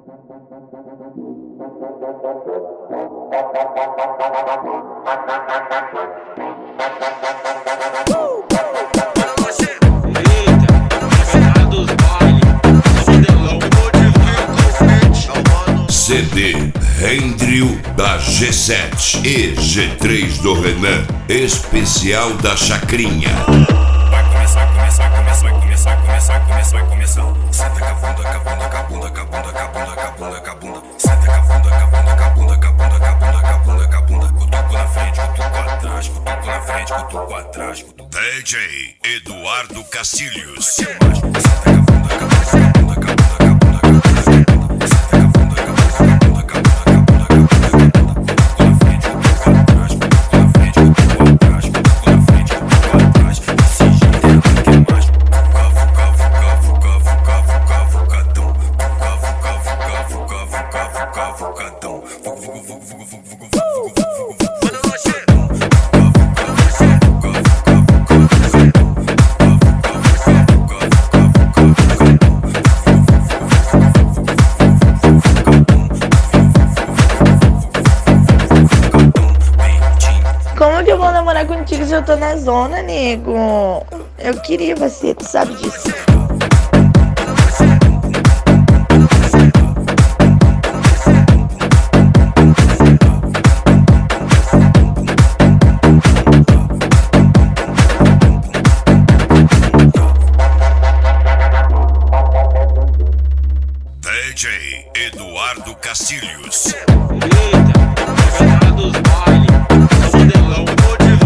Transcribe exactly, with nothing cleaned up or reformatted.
C D Rendrio da G sete e G três do Renan, especial da Chacrinha. Vai começar, começar, começar, vai começar, começar, começar, vai começar. Senta com a bunda, com a bunda, com a bunda, com a bunda, com a bunda, com a bunda, com a bunda. Senta com a bunda, com a bunda, com a bunda, com a bunda, com a bunda, com a bunda, com a bunda. Cutuco na frente, cutuco atrás, cutuco na frente, cutuco atrás. D J Eduardo Castilhos. Senta com a bunda, com a bunda, com a bunda, com a bunda, com a bunda. Senta com a bunda, com a bunda, com a bunda, com a bunda, com a bunda, com a bunda. Cutuco na frente, cutuco atrás, cutuco na frente, cutuco atrás. Desse jeito ela quer mais. Vuca, vuca, vuca, vuca, vuca, vucadão. Vuca, vuca, vuca, vuca, vuca, vuca, vucadão. Vucu, vucu, vucu, vucu, vucu, vucu, vucu, vucu, vucu. Manda no axé. Como que eu vou namorar contigo se eu tô na zona, nego? Eu queria você, tu sabe disso. D J Eduardo Castilhos. Eita, vai dos baile, modelão,